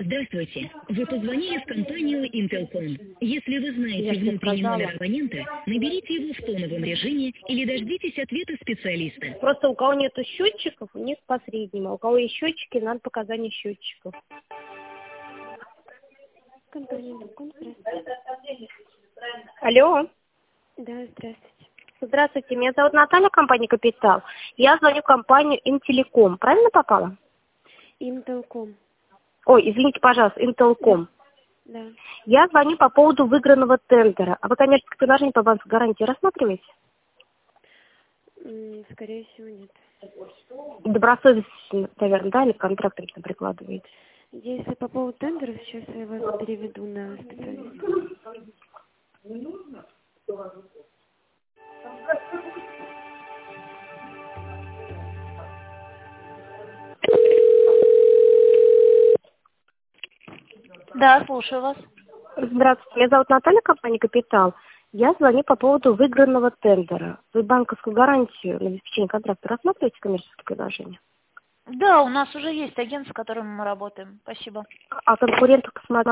Здравствуйте. Вы позвонили в компанию Intelcom. Если вы знаете внутренний номер абонента, наберите его в тоновом режиме или дождитесь ответа специалиста. Просто у кого нету счетчиков, у них по среднему. А у кого есть счетчики, надо показания счетчиков. Компания Intelcom, здравствуйте. Алло. Да, здравствуйте. Здравствуйте, меня зовут Наталья, компания «Капитал». Я звоню в компанию Intelcom. Правильно попала? Intelcom. Ой, извините, пожалуйста, Intelcom. Да. Я звоню по поводу выигранного тендера. А вы коммерческое предложение по банку гарантии рассматриваете? Скорее всего, нет. Добросовестно, наверное, да, или контракт там прикладываете? Если по поводу тендера, сейчас я вас переведу на специалиста. Да, слушаю вас. Здравствуйте, меня зовут Наталья, компания «Капитал». Я звоню по поводу выигранного тендера. Вы банковскую гарантию на обеспечение контракта рассматриваете коммерческое предложение? Да, у нас уже есть агент, с которым мы работаем. Спасибо. А конкурентов посмотрите.